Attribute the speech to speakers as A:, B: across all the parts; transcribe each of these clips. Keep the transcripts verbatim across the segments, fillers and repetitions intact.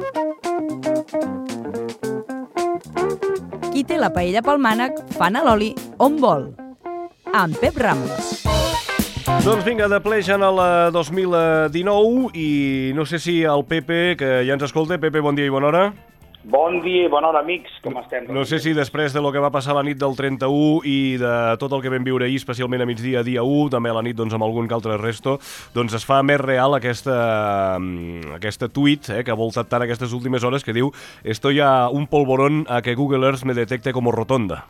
A: Qui té la paella pel mànec, fan a l'oli on vol. Amb Pep Ramos.
B: Doncs vinga, de ple ja en el dos mil dinou i no sé si el Pepe, que ja ens escolta. Pepe, bon dia i bona hora.
C: Bon dia i bona hora, amics. Com estem?
B: No sé si després de lo que va passar la nit del trenta-u i de tot el que vam viure ahir, especialment a migdia, dia u, també a la nit doncs, amb algun que altre resto, doncs es fa més real aquesta, aquesta tuit eh, que ha voltat tant aquestes últimes hores, que diu «Estoy a un polvorón a que Google Earth me detecte como rotonda».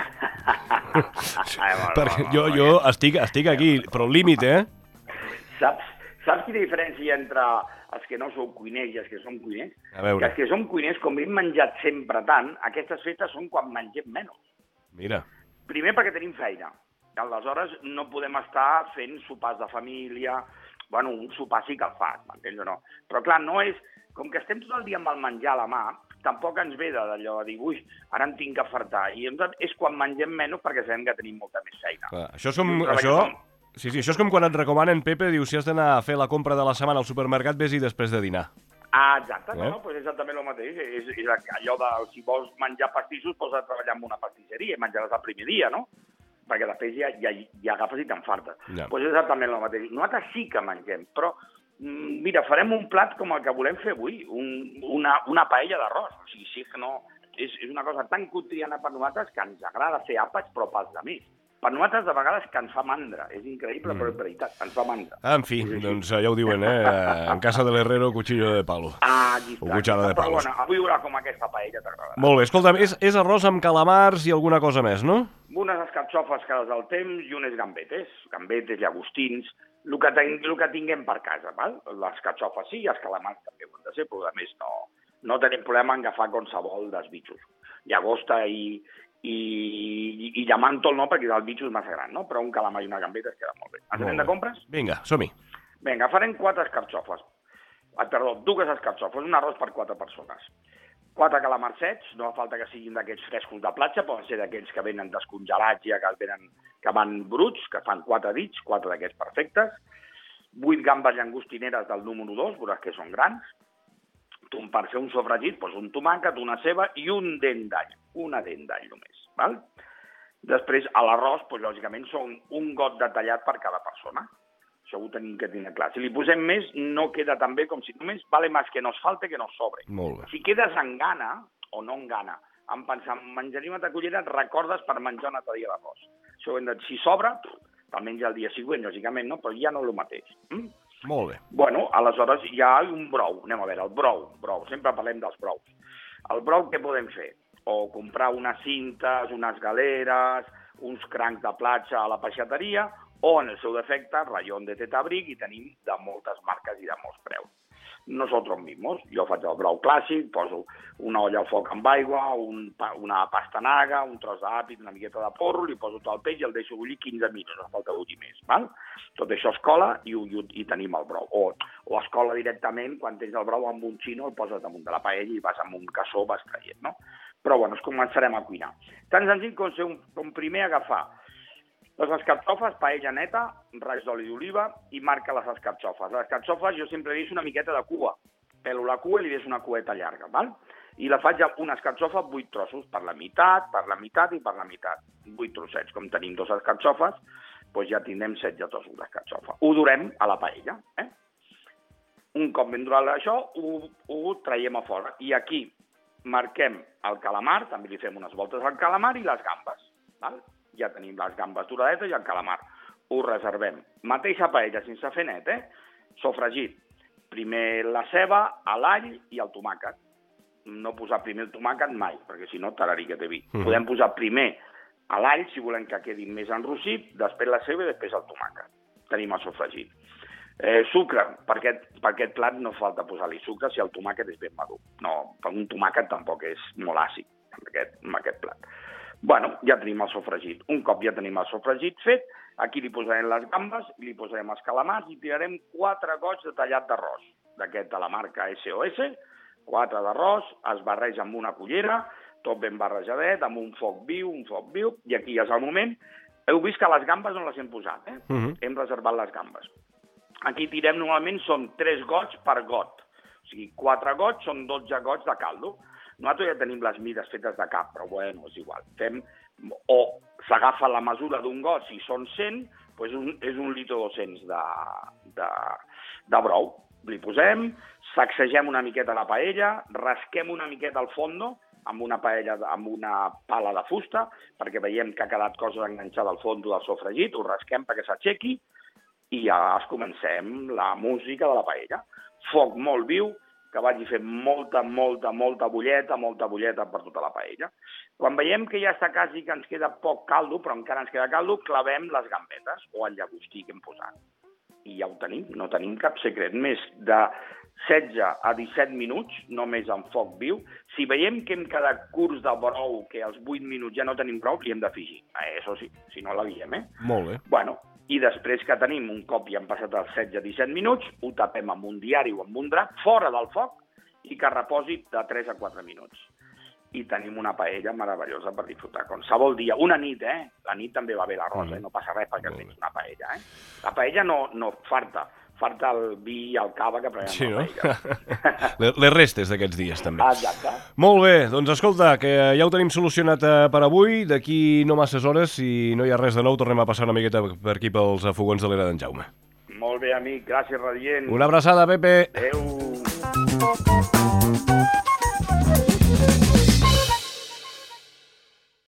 B: Perquè jo, jo estic, estic aquí, però al límit, eh?
C: Saps, saps quina diferència hi ha entre els que no sou cuiners i els que som cuiners?
B: A veure.
C: Que els que som cuiners, com hem menjat sempre tant, aquestes festes són quan mengem menys.
B: Mira.
C: Primer perquè tenim feina. Aleshores no podem estar fent sopars de família. Bueno, un sopar sí que el fas, m'entens o no? Però clar, no és... Com que estem tot el dia amb el menjar a la mà, tampoc ens ve d'allò de dir, ui, ara em tinc que fartar. I és quan mengem menys perquè sabem que tenim molta més feina.
B: Clar, això és com... Això... Sí, sí, això és com quan et recomanen, Pepe, diu, si has d'anar a fer la compra de la setmana al supermercat, vés-hi després de dinar.
C: Ah, exacte,
B: eh?
C: no, no, doncs exactament el mateix. És, és allò de, si vols menjar pastissos, posa a treballar en una pastisseria i menjaràs el primer dia, no? Perquè després ja, ja, ja agafes i te'n fartes. Doncs ja. Pues és exactament el mateix. Nosaltres sí que mengem, però mira, farem un plat com el que volem fer avui, un, una, una paella d'arròs. O sigui, sí que no... És, és una cosa tan quotidiana per nosaltres que ens agrada fer àpats, però pels altres. Per nosaltres, de vegades, que ens fa mandra. És increïble, mm. però és veritat, ens fa mandra.
B: En fi, sí, doncs ja ho diuen, eh? En casa de l'herrero, cuchillo de palo.
C: Ah, aquí està.
B: O cuchara de palos.
C: Però bueno, avui haurà com aquesta paella t'agrada.
B: Molt bé, escolta'm, és, és arròs amb calamars i alguna cosa més, no?
C: Unes escarxofes cares del temps i unes gambetes. Gambetes, llagostins, el que, ten, el que tinguem per casa, val? Les escarxofes sí i els calamars també ho han de ser, però a més no, no tenim problema en agafar qualsevol dels bitxos. Llagosta i... i, i, i llamàntol no, perquè el bitxo és massa gran, no? Però un calamar i una gambeta es queda molt bé. Ens anem de compres?
B: Vinga, som-hi.
C: Vinga, farem quatre escarxofes. Ah, perdó, dues escarxofes, un arròs per quatre persones. Quatre calamarsets, no fa falta que siguin d'aquests frescos de platja, poden ser d'aquells que venen descongelats i que, venen, que van bruts, que fan quatre dits, quatre d'aquests perfectes. Vuit gambes llangostineres del número dos, veuràs que són grans. Per fer un sofregit, doncs un tomàquet, una ceba i un dent d'all, una dent d'all només. Val? Després, a l'arròs, doncs, lògicament, són un got de tallat per cada persona. Això ho tenim que tenir clar. Si li posem més, no queda tan bé com si només vale més que nos falte que nos sobre.
B: Molt bé.
C: Si quedes en gana, o no en gana, en pensar, menjaré una altra cullera, et recordes per menjar un altre dia l'arròs. Això ho hem de... Si sobra, el menja el dia següent, lògicament, no? Però ja no és el mateix. Mm?
B: Molt bé.
C: Bueno, aleshores hi ha un brou. Anem a veure, el brou. brou. Sempre parlem dels brous. El brou què podem fer? O comprar unes cintes, unes galeres, uns crancs de platja a la peixateria, o, en el seu defecte, ratllón de tetabric, i tenim de moltes marques i de molts preus. Nosotros mismos. Jo faig el brou clàssic, poso una olla al foc amb aigua, un, una pastanaga, un tros d'àpid, una miqueta de porro, li poso tot el peix i el deixo bullir quinze minuts, no falta bullir més. Val? Tot això es cola i, i, i tenim el brou. O, o es cola directament, quan tens el brou amb un xino, el poses damunt de la paella i vas amb un cassó, vas traient, no? Però bueno, es començarem a cuinar. Tan senzill com ser un, com primer agafar les escarxofes, paella neta, raig d'oli d'oliva i marca les escarxofes. Les escarxofes jo sempre deixo una miqueta de cua. Pelo la cua i li deixo una cueta llarga, val? I la faig una escarxofa vuit trossos, per la meitat, per la meitat i per la meitat. Vuit trossets. Com tenim dos escarxofes, doncs ja tindrem setze trossos d'escarxofa. Ho durem a la paella, eh? Un cop ben durat això, ho, ho traiem a fora. I aquí marquem el calamar, també li fem unes voltes al calamar i les gambes, val? Ja tenim les gambes doradetes i el calamar. Ho reservem. Mateixa paella, sense fer net, eh? Sofregit. Primer la ceba, l'all i el tomàquet. No posar primer el tomàquet mai, perquè si no tarari que té vi. Mm. Podem posar primer l'all, si volem que quedi més enrossit, després la ceba i després el tomàquet. Tenim el sofregit. Eh, sucre, per aquest, per aquest plat no falta posar-li sucre si el tomàquet és ben madur. No, per un tomàquet tampoc és molt àcid, en aquest, en aquest plat. Bueno, ja tenim el sofregit. Un cop ja tenim el sofregit fet, aquí li posarem les gambes, li posarem els calamars i tirarem quatre gots de tallat d'arròs, d'aquest de la marca S O S, quatre d'arròs, es barreja amb una cullera, tot ben barrejadet, amb un foc viu, un foc viu, i aquí és el moment. Heu vist que les gambes no les hem posat, eh? Uh-huh. Hem reservat les gambes. Aquí tirem normalment, són tres gots per got. O sigui, quatre gots són dotze gots de caldo. Nosaltres ja tenim les mides fetes de cap, però bueno, és igual. Fem, o s'agafa la mesura d'un got, si són cent, doncs un, és un litre dos-cents de, de, de brou. Li posem, sacsegem una miqueta la paella, rasquem una miqueta el fondo amb una paella, amb una pala de fusta, perquè veiem que ha quedat cosa enganxada al fondo del sofregit, ho rasquem perquè s'aixequi i ja es comencem la música de la paella. Foc molt viu, que vagi fent molta, molta, molta bulleta, molta bulleta per tota la paella. Quan veiem que ja està quasi que ens queda poc caldo, però encara ens queda caldo, clavem les gambetes o el llagostí que hem posat. I ja ho tenim, no tenim cap secret. Més de setze a disset minuts, només amb foc viu. Si veiem que hem quedat curts de brou, que als vuit minuts ja no tenim brou, li hem d'afegir. Eh, això sí, si no l'avíem, eh?
B: Molt bé.
C: Bueno, i després que tenim un cop i han passat els setze a disset minuts, ho tapem amb un diari o amb un drap, fora del foc, i que reposi de tres a quatre minuts. I tenim una paella meravellosa per disfrutar. Qualsevol dia, una nit, eh? La nit també va bé l'arròs, eh? No passa res perquè tens una paella, eh? La paella no, no farta. Farta el vi i el cava que prenem
B: sí,
C: la paella.
B: No? Les restes d'aquests dies, també.
C: Exacte.
B: Molt bé, doncs escolta, que ja ho tenim solucionat per avui. D'aquí no masses hores, si no hi ha res de nou, tornem a passar una miqueta per aquí pels fogons de l'era d'en Jaume.
C: Molt bé, amic. Gràcies, Radient.
B: Una abraçada, Pepe.
C: Adéu.